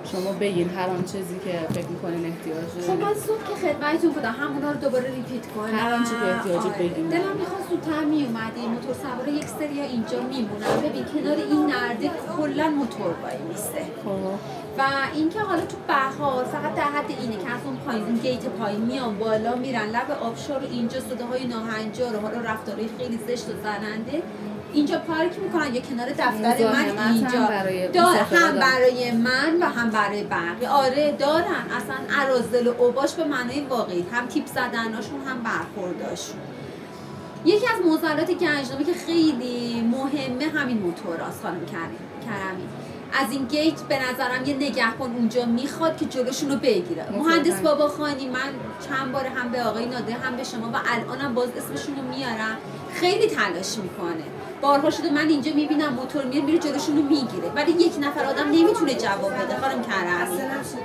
شما بگین هر آن چیزی که فکر می‌کنین احتیاجه. خب من صبح که خدمتتون بودم همونا رو دوباره ریپیت کنم. هر آنچه که احتیاجه بگین. دلم می‌خواست زودتر میومدی موتور سوار یک سریا اینجا میمونن. ببین کنار این نرده کلا موتور وای میسته. و اینکه حالا تو بهار فقط در حد اینه که از اون پایین اون گیت پایین میان بالا میرن لب آبشار اینجا صداهای ناهنجار و حالا رفتارهای خیلی زشت و زننده اینجا پارک میکنن یا کنار دفتر من اینجا هم برای من و هم برای بقیه. آره دارن اصلا اراذل و اوباش به معنای واقعی هم تیپ زدناشون هم برخورداشون. یکی از معضلات گنجنامه که خیلی مهمه همین موتوراست خانم کرمی. از این گیت به نظرم یه نگهبان اونجا میخواد که جلوشونو بگیره. مهندس باباخانی من چند بار هم به آقای نادر هم به شما و الانم باز اسمشونو میارم خیلی تلاش میکنه. بارها شده من اینجا میبینم موتور میره جلوشونو میگیره ولی یک نفر آدم نمیتونه جواب بده. خانم کرمی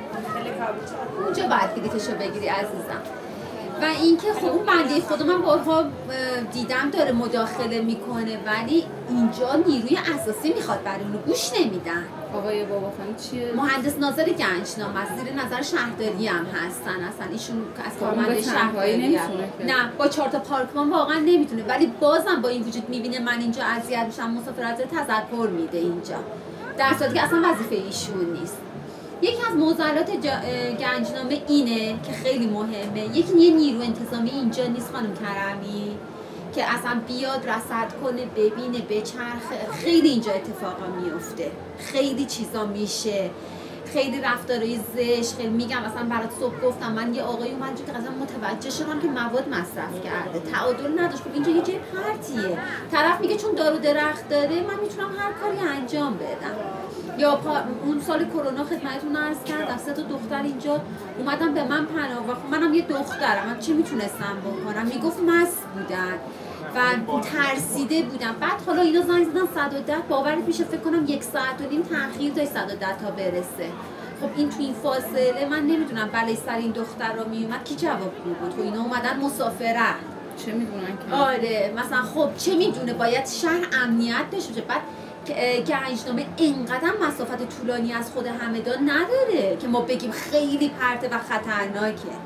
اونجا باید بلیتشو بگیری عزیزم. و اینکه خب اون بنده خدا من بارها دیدم داره مداخله میکنه ولی اینجا نیروی اساسی میخواد برای اونو گوش نمیدن. آقای باباخانی چیه؟ مهندس ناظر گنجنامه است، زیر نظر شهرداری هم هستن. اصلا ایشون از کارمند شهرداری نه با 4 تا پارکمان واقعا نمیتونه ولی بازم با این وجود میبینه من اینجا اذیت میشم مسافرت تذکر میده اینجا در صورتی که اصلا وظیفه ایشون نیست. یکی از معضلات گنجنامه اینه که خیلی مهمه. یکی یه نیرو انتظامی اینجا نیست خانم کرمی که اصلا بیاد رصد کنه ببینه بچرخه. خیلی اینجا اتفاقا میفته خیلی چیزا میشه خیلی رفتارهای زشت. خیلی میگم مثلا برات صبح گفتم من یه آقای اومد که اصلا متوجه شدم که مواد مصرف کرده تعادل نداشت. خب اینجا یه جای پرتیه طرف میگه چون دارو درخت داره من میتونم هر کاری انجام بدم. یا اون سال کرونا خدمتتون عرض کردم 3 تا دختر اینجا اومدن به من پناه و خب منم یه دخترم من چی میتونستم بکنم. میگفت مست بودن و ترسیده بودن. بعد حالا اینا زنگ زدن 110 باورت میشه فکر کنم 1 ساعت و نیم تأخیر داشت 110 تا برسه. خب این تو این فاصله من نمیدونم بلای سر این دختر رو میومد کی جواب میداد. تو اینا اومدن مسافرت چه میدونن که آره مثلا خب چه میدونه باید شهر امنیت داشته باشه. بعد گنجنامه اینقدر مسافت طولانی از خود همدان نداره که ما بگیم خیلی پرته و خطرناکه.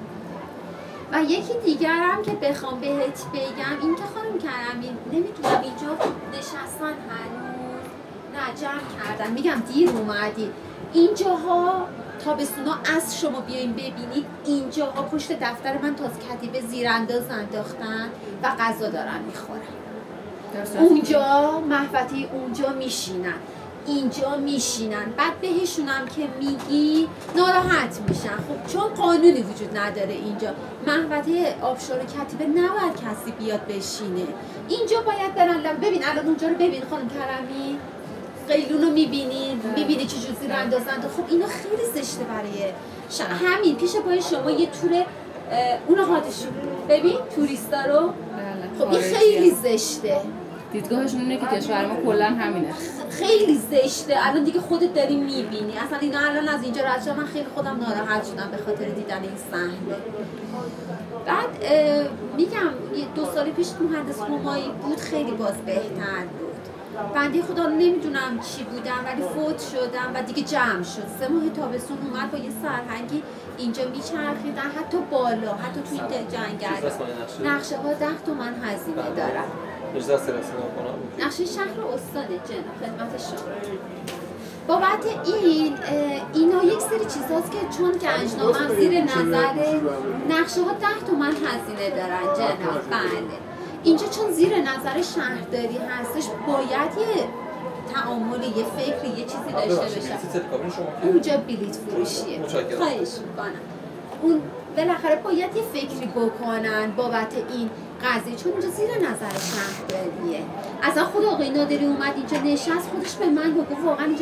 و یکی دیگر هم که بخوام بهت بگم این که خانم کرمی نمیدونم اینجا نشستن هنوز نه جمع کردن میگم دیر اومدید اینجاها تابستونا از شما بیاین ببینید اینجاها پشت دفتر من تاز کتیبه زیرانداز انداختن و غذا دارن میخورن. اونجا محوطه اونجا میشینن اینجا میشینن بعد بهشونم که میگی ناراحت میشن. خب چون قانونی وجود نداره اینجا محوطه آبشار و کتیبه نباید کسی بیاد بشینه اینجا باید برن. ببین الان اونجا رو ببین خانم کرمی قیلون رو میبینی چجور زیر اندازند. خب اینا خیلی زشته برای همین پیش پای شما یه تور اونو حادشون ببین توریستا رو. خب این خیلی زشته. دیدگاهشون اینه که کشور ما کلا همینه خیلی زشته. الان دیگه خودت داری میبینی اصلا اینا الان از اینجا رد شدن من خیلی خودم ناراحت شدم به خاطر دیدن این صحنه. بعد میگم 2 سال پیش مهندس همایی بود خیلی باز بهتر بود. بنده خدا نمیدونم چی بودم ولی فوت شدم و دیگه جمع شد. 3 ماه تابستون اومد با یه سرهنگی اینجا میچرخیدن حتی بالا حتی تو این جنگل نقشه ها 10 تومن هزینه دارن. نقشه شهر استاد جناب خدمت شما. بابت اینا یک سری چیزاست که چون گنجنامه زیر نظر نقشه ها 10 تومن هزینه دارن جناب. بله اینجا چون زیر نظر شهرداری هستش باید یه تعامل یه فکری یه چیزی داشته بشه. اونجا بلیت فروشیه خواهش میکنم اون بالاخره باید یه فکری بکنن بابت این قضیه چون اینجا زیر نظر شهرداریه. اصلا خود آقای نادری اومد اینجا نشست خودش به من گفت واقعا اینجا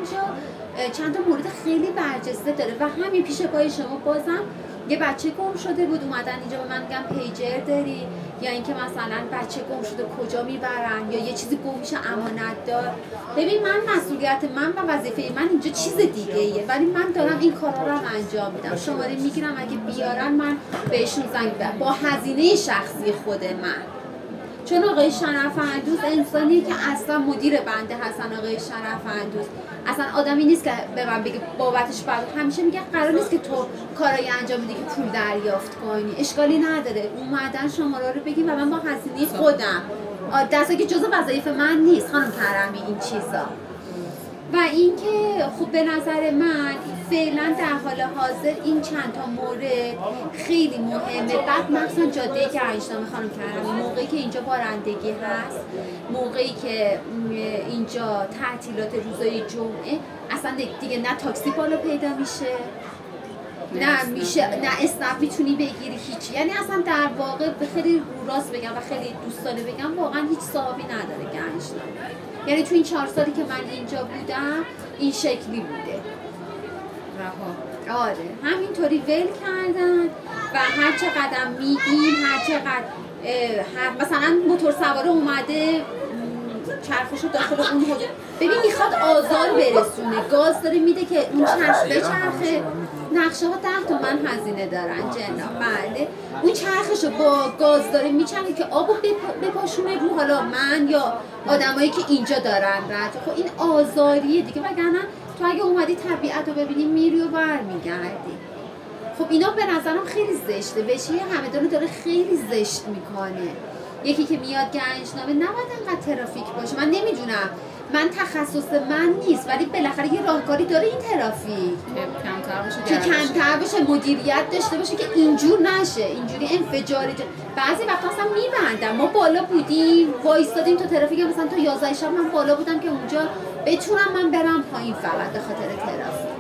چند تا مورد خیلی برجسته داره و همین پیش پای شما بازم یه بچه گم شده بود اومدن اینجا به من میگن پیجر داری یا اینکه مثلا بچه گم شده کجا میبرن یا یه چیزی گم میشه امانت دار. ببین من مسئولیت من و وظیفه من اینجا چیز دیگه ایه ولی من دارم این کارا رو انجام میدم. شماره میگیرم اگه بیارن من بهشون زنگ بزنم با هزینه شخصی خود من. چون آقای شرف اندوز انسانی که اصلا مدیر بنده هستن. آقای شرف اندوز اصلا آدمی نیست که به من بگه بابتش همیشه میگه قرار نیست که تو کارایی انجام بدی که پول دریافت کنی، اشکالی نداره اومدن شماره رو بگیم و من با هزینه خودم دسته که جزء وظایف من نیست خانم کرمی این چیزا. و اینکه خب به نظر من فعلا در حال حاضر این چند تا مورد خیلی مهمه. بعد مثلا جاده گنجنامه خانم کرمی موقعی که اینجا بارندگی هست، موقعی که اینجا تعطیلات روزای جمعه، اصلا دیگه نه تاکسی بالا پیدا میشه نه میشه نه اسنپ میتونی بگیری هیچی. یعنی اصلا در واقع به خیلی رو راست بگم و خیلی دوستانه بگم واقعا هیچ صاحبی نداره گنجنامه. یعنی تو این 4 سالی که من اینجا بودم این شکلی بوده. رها. آره همینطوری ول کردن و هر چقدر میگیم هر چقدر مثلا موتور سواره اومده چرخشو داخل اون حجره ببین میخواد آزار برسونه، گاز داره میده که اون چرخ بچرخه. نقشه ها 10 تومن هزینه دارن جناب. بله اون چرخشو با گاز داره میچرخه که آبو بپاشونه رو حالا من یا آدمایی که اینجا دارن رد. خب این آزاریه دیگه، وگرنه تو اگه اومدی طبیعت رو ببینی میری و برمیگردی. خب اینا به نظرم خیلی زشته، وشی همدانو داره خیلی زشت میکنه. یکی که میاد گنجنامه نباید انقدر ترافیک باشه. من نمیدونم، من تخصص من نیست، ولی بالاخره یه راهکاری داره این ترافیک که کمتر بشه، مدیریت داشته باشه که اینجور نشه، اینجوری انفجاری. بعضی وقتا اصلا میبندن. ما بالا بودیم وایستادیم تو ترافیک، مثلا تا 11 شب من بالا بودم که اونجا بتونم من برم پایین فقط به خاطر ترافیک.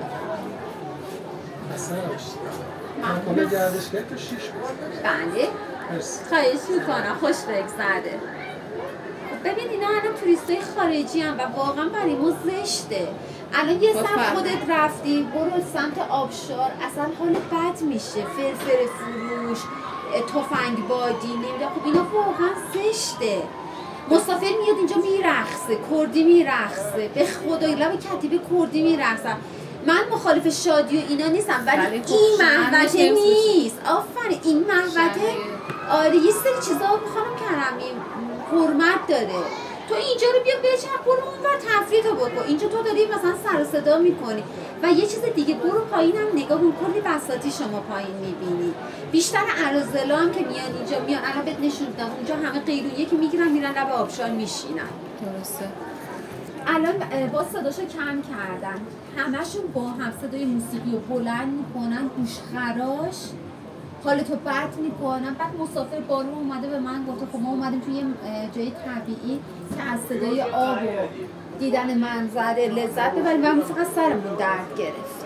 من گردشگری تا 6 بله خواهش میکنم، خوش بگذره. ببین اینا الان توریستای خارجی هم و واقعا برای ما زشته. الان یه سمت خودت رفتی برو سمت آبشار اصلا حال بد میشه، فرفر فروش، تفنگ بادی نمیدونم. خب اینا واقعا زشته. مسافر میاد اینجا میرقصه، کردی میرقصه، به خدای لب کتیبه کردی میرقصن. من مخالف شادی و اینا نیستم، ولی این محوطه نیست. آفرین این محوطه آره یه سری چیزا خانم کرمی حرمت داره. تو اینجا رو بیا بچرخ برو اونور تفریح تو بکن. اینجا تو داری مثلا سر و صدا میکنی. و یه چیز دیگه برو پایینم نگاه کن، کلی بساطی شما پایین میبینی. بیشتر اراذلا هم که میان اینجا میان الان بهت نشون دادم اونجا همه قیلونیه که میگیرن میرن لب آبشار میشینن. درسته. الان با صداشو کم کردن، همشون با هم صدای موسیقی رو بلند میکنن، گوشخراش حالتو بد میکنن. بعد مسافر بارون اومده به من گفته خب ما اومدیم توی جای طبیعی که از صدای آب و دیدن منظره لذت ببریم و فقط سرمون درد گرفت.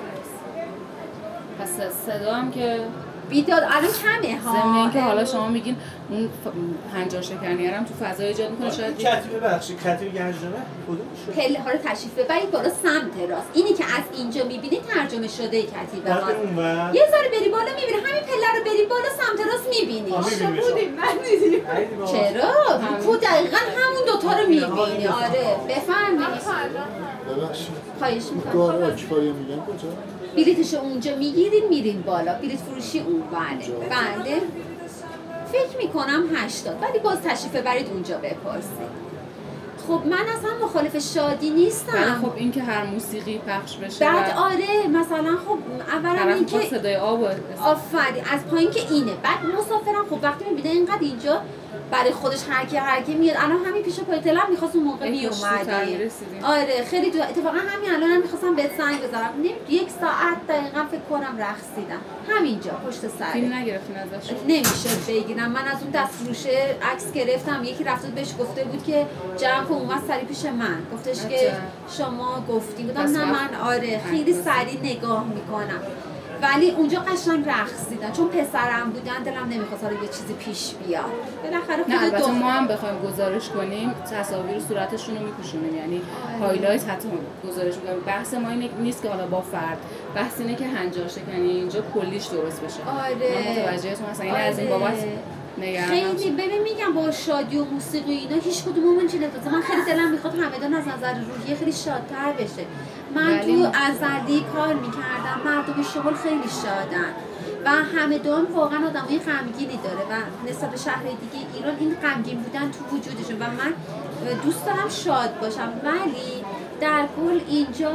پس صدا هم که بیداد الان کمه ها. ضمن اینکه حالا شما میگین اون هنجار شکنی هم تو فضای ایجاد میکنه. شاید کتیبه ببخشید کتیبه گنجنامه کدومشه؟ پله ها رو تشریف ببرید بالا سمت راست. اینی که از اینجا میبینی ترجمه شده کتیبه ها. یه ذره بری بالا میبینی، همین پله رو بری بالا سمت راست میبینی. بودیم ندیدیم. چرا؟ تو دقیقاً همون دوتا رو میبینی. آره بفرمایید. ببخشید خواهش میکنم. گار آکیفاری میگن کجا؟ بلیتشو اونجا میگیرین میرین بالا، بلیت فروشی اون بله. بله فکر میکنم 80 ولی باز تشریف ببرید اونجا بپرسید. خب من اصلا مخالف شادی نیستم. خب این که هر موسیقی پخش بشه بعد آره مثلا خب اولا این که صدای آب آفرین از پایین که اینه. بعد مسافرم خب وقتی میبینه اینقدر اینجا برای خودش هر کی میاد. الان همین پیش پای تلم می‌خواست اون موقع میومدی. آره خیلی اتفاقا همین الانم می‌خواستم بهت زنگ بزنم. 1 ساعت دقیقاً فکر کنم رقصیدم همینجا پشت سر. فیلم نگرفتین ازش؟ نمیشه بگیرم. من از اون دستفروشه عکس گرفتم. یکی رفته بهش گفته بود که جمع کن اومد سری پیش من. گفتش که شما گفتین. گفتم نه من آره خیلی سری نگاه میکنم. ولی اونجا قشنگ رقصیدن چون پسرم بودن دلم نمیخواست حالا یه چیزی پیش بیاد. بالاخره خود البته ما هم بخوایم گزارش کنیم تصاویر صورتشون رو میپوشونیم، یعنی هایلایت حتی گزارش میکنیم. بحث ما این نیست که حالا با فرد، بحث اینه که هنجار شکنی اینجا کلیش درست بشه. آره من متوجهتون هستم. این از این بابت خیلی ببین میگم با شادی و موسیقی اینا هیچ کدوممون چی نمی‌خواد. من خیلی دلم میخواد همدان از نظر روحی خیلی شادتر بشه. من تو ازلی کار میکردم، مردم شمال خیلی شادن و همدان واقعا آدمای غمگینی داره و نسبت به شهرهای دیگه ایران این غمگین بودن تو وجودشون و من دوست دارم شاد باشم. ولی در کل اینجا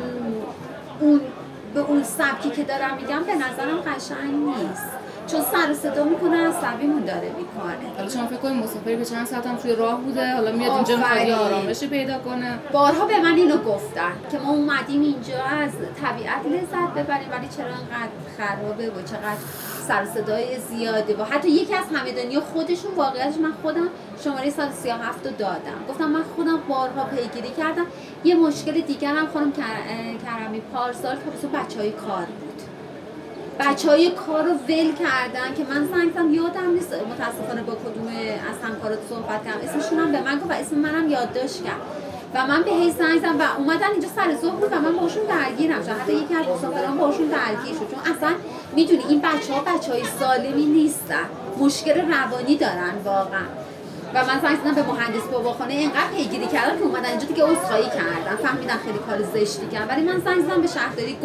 اون به اون سبکی که دارم میگم به نظرم قشنگ نیست، چون سر و صدا میکنه، عصبیمون داره میکنه. حالا شما فکر کنید مسافری که چند ساعت هم توی راه بوده، حالا میاد اینجا میخواد یه آرامشی پیدا کنه. بارها به من اینو گفتن که ما اومدیم اینجا از طبیعت لذت ببریم، ولی چرا انقدر خرابه و چقدر سر و صدای زیاده. و حتی یکی از همدانی‌ها خودشون، واقعیتش من خودم شماره 137 رو دادم، گفتم من خودم بارها پیگیری کردم. یه مشکل دیگر هم خانم کرمی پارسال که بچهای کار بود، بچهای کار رو ول کردن که من زنگ زدم یادم نیست متاسفانه با کدوم از همکارات صحبت کردم، اسمشون هم به من گفت و اسم منم یادداشت کرد و من بهش زنگ زدم و اومدن اینجا سر ظهر بود و من باهاشون درگیرم شدم. حتی یکی از مسافران باهاشون درگیر شد، چون اصلا میدونی این بچه‌ها بچهای سالمی نیستن، مشکل روانی دارن واقعا. و من زنگ زدم به مهندس باباخانه، اینقدر پیگیری کردم که اومدن اینجا دیگه عذرخواهی کردن، فهمیدن خیلی کار زشتی کردن، ولی من زنگ زدم به شهرداری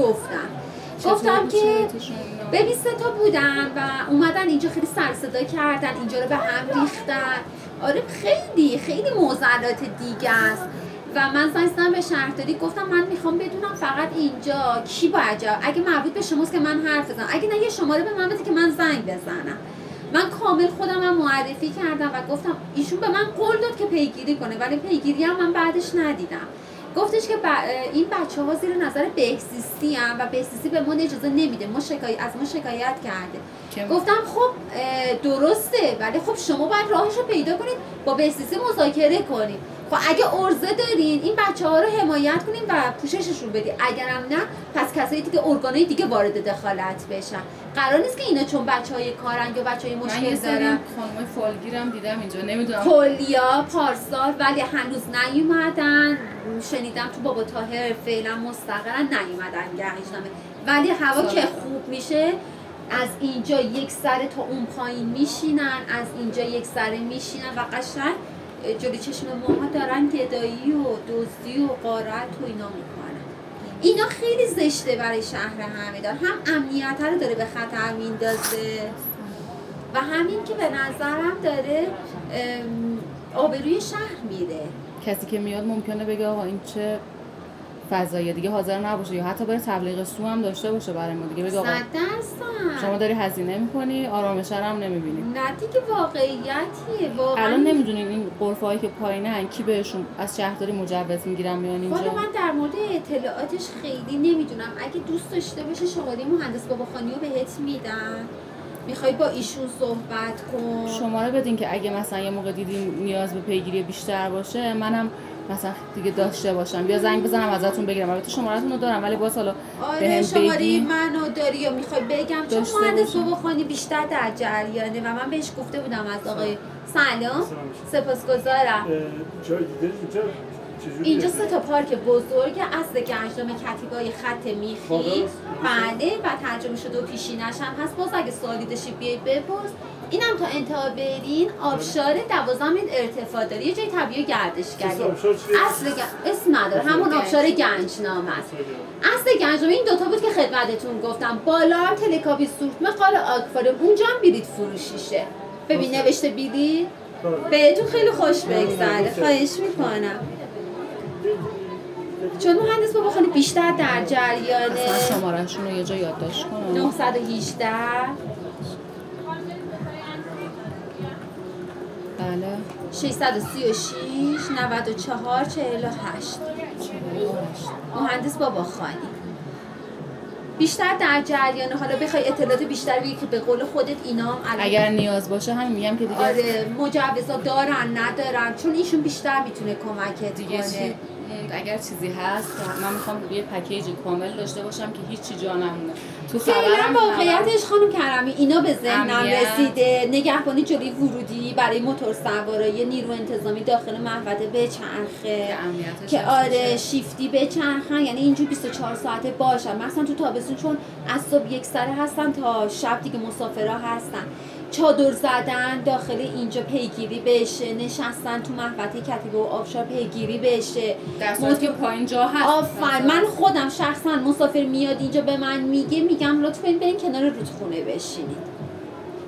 گفتم که ببین 3 تا بودن و اومدن اینجا خیلی سر صدا کردن، اینجا رو به هم ریختن. آره خیلی معضلات دیگه است. و من زنگ زدم به شهرداری گفتم من میخوام بدونم فقط اینجا کی باید جواب، اگه مربوط به شماست که من حرف بزنم، اگه نه یه شماره به من بده که من زنگ بزنم. من کامل خودم هم معرفی کردم و گفتم ایشون به من قول داد که پیگیری کنه، ولی پیگیری هم من بعدش ندیدم. گفتش که این بچه‌ها زیر نظر بهزیستی هم و بهزیستی به ما اجازه نمیده، از ما شکایت کرده. گفتم خب درسته، ولی خب شما باید راهش رو پیدا کنید، با بهزیستی مذاکره کنید. خب اگه عرضه دارین این بچه‌ها رو حمایت کنین و پوشششون بدین، اگرم نه پس کسایی دیگه ارگانای دیگه وارد دخالت بشن. قرار نیست که اینا چون بچه‌های کارن یا بچه‌های مشکل دارن. من خانمای فالگیرم دیدم اینجا، نمیدونم کلیا پارسال ولی هنوز نیومدن. شنیدم تو بابا طاهر فعلا مستقرن، نیومدن گهشنامه، ولی هوا که خوب میشه از اینجا یک سر تا اون پایین میشینن، از اینجا یک سر میشینن و قشنگ جلوی چشم ماها دارن گدایی و دزدی و غارت و اینا میکنن. اینا خیلی زشته برای شهر همدان، هم امنیت رو داره به خطر میندازه و همین که به نظرم داره آبروی شهر میره. کسی که میاد ممکنه بگه آقا این چه فضایی دیگه حاضر نباشه یا حتی برای تبلیغ سو هم داشته باشه برای ما دیگه، بگه آقا شما داری هزینه میکنی آرامش هم نمیبینی. نه دیگه واقعیتیه واقعا. الان نمیدونین این غرفه‌هایی که پایینن کی بهشون از شهرداری مجوز میگیرن میان اینجا؟ والا من در مورد اطلاعاتش خیلی نمیدونم، اگه دوست داشته باشه شماره مهندس باباخانی رو بهت میدن، میخوای با ایشون صحبت کن. شماره بدین که اگه مثلا یه موقع دیدین نیاز به پیگیری بیشتر باشه منم مثلا دیگه داشته باشم، بیا زنگ بزنم ازتون بگیرم. البته شماره‌تون رو دارم ولی باز حالا آره شماره منو داری یا میخوای بگم، چون مهندس باباخانی بیشتر در جریانه و من بهش گفته بودم از آقای سلام سپاسگزارم. جای دیگه اینجا 3 تا پارک بزرگ، اصل گنجنامه کتیبای خط میخی بله و ترجمه شده و پیشینش هم هست. باز اگه سوالی داشتی بیایید بپرس. اینم تا انتها برین آبشار 12 متر ارتفاع داره، یه جای طبیعی گردشگری. اصل اسم نداره، همون آبشار گنجنامه است. اصل گنجنامه این دوتا بود که خدمتتون گفتم، بالا هم تلکابی سورتمه قال آکواریوم، اونجا هم بلیط فروشیشه. ببین نوشته بلیط، بهتون خیلی خوش بگذره، خواهش میکنم. چون مهندس باباخانی بیشتر در جریانه. اصلا شماره‌شون رو یه جا یادداشت کنم. 918 بله 636 94 48 مهندس باباخانی بیشتر در جریانه. حالا بخوای اطلاعات بیشتر بگی که به قول خودت اینا هم اگر نیاز باشه همین میگم که دیگه آره مجوزا دارن ندارن، چون ایشون بیشتر میتونه کمکت کنه. اگر چیزی هست من میخوام یه پکیج کامل داشته باشم که هیچی جا نمونه. تو فعلا واقعیتش خانم کرمی اینا به ذهنم رسیده. نگهبانی جلوی ورودی برای موتور سوارای نیرو انتظامی داخل محوطه بچرخه که آره شیفتی بچرخن، یعنی اینجور 24 ساعته باشن. مثلا تو تابستون چون از صبح یک سره هستن تا شب دیگه مسافرها هستن، چادر زدن داخل اینجا پیگیری بشه، نشستن تو محوطه کتیبه و آبشار پیگیری بشه، در صورتی که پایین جا هست. آفرین. من خودم شخصا مسافر میاد اینجا به من میگم لطفاً برین کنار رودخونه بشینید.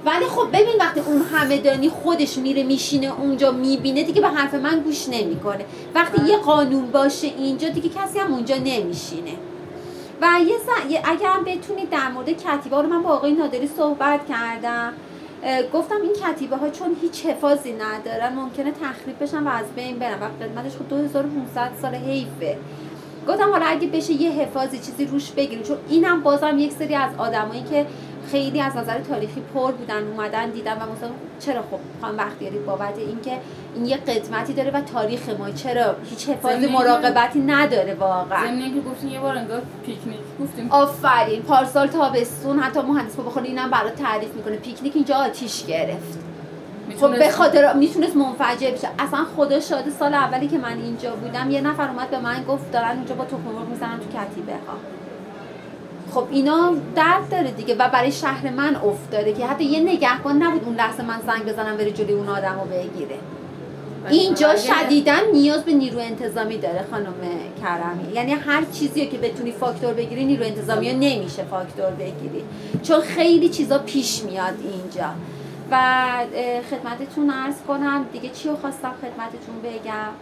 ولی خب ببین وقتی اون همدانی خودش میره میشینه اونجا میبینه دیگه به حرف من گوش نمیکنه. وقتی یه قانون باشه اینجا دیگه کسی هم اونجا نمیشینه. و اگر هم بتونید در مورد کتیبه ها رو من با آقای نادری صحبت کردم، گفتم این کتیبه ها چون هیچ حفاظی ندارن ممکنه تخریب بشن و از بین برن و قدمتش خود 2500 سال حیفه. گفتم حالا اگه بشه یه حفاظی چیزی روش بگیریم، چون اینم بازم یک سری از آدمایی که خیلی از نظر تاریخی پر بودن اومدن دیدن و مثلا چرا خب خانم بختیاری بابت اینکه این یه قدمتی داره و تاریخ ما چرا هیچ حفاظی مراقبتی نداره واقعا. ضمن اینکه گفتین یه بار انگار پیکنیک گفتیم. آفرین، پارسال تابستون حتی مهندس بابا خالی اینم برات تعریف میکنه پیکنیک اینجا آتیش گرفت. خب به خاطر میتونست منفجر بشه. اصلا خدا شاهد سال اولی که من اینجا بودم یه نفر اومد به من گفت دارن اونجا با تخم مرغ میزنن تو کتیبه ها. خب اینا درد داره دیگه و برای شهر من افتاده که حتی یه نگهبان نبود اون لحظه من زنگ بزنم بره جلوی اون آدمو بگیره. اینجا شدیداً نیاز به نیرو انتظامی داره خانم کرمی. یعنی هر چیزی که بتونی فاکتور بگیری نیرو انتظامی ها نمیشه فاکتور بگیری، چون خیلی چیزا پیش میاد اینجا. و خدمتتون عرض کنم دیگه چی رو خواستم خدمتتون بگم،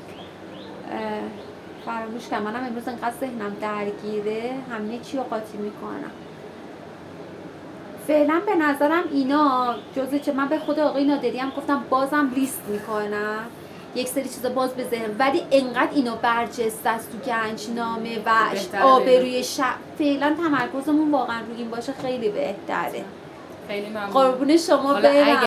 فراموش کردم. منم امروز انقدر ذهنم درگیره همه چی رو قاطی میکنم. فعلا به نظرم اینا جزء چه من به خود آقای نادری هم گفتم بازم لیست میکنم یک سری چیزا باز به ذهن، ولی انقدر اینا برجسته است تو گنجنامه و آبروی فعلا تمرکزمون واقعا روی این باشه خیلی بهتره. خیلی ممنون. قربون شما برم.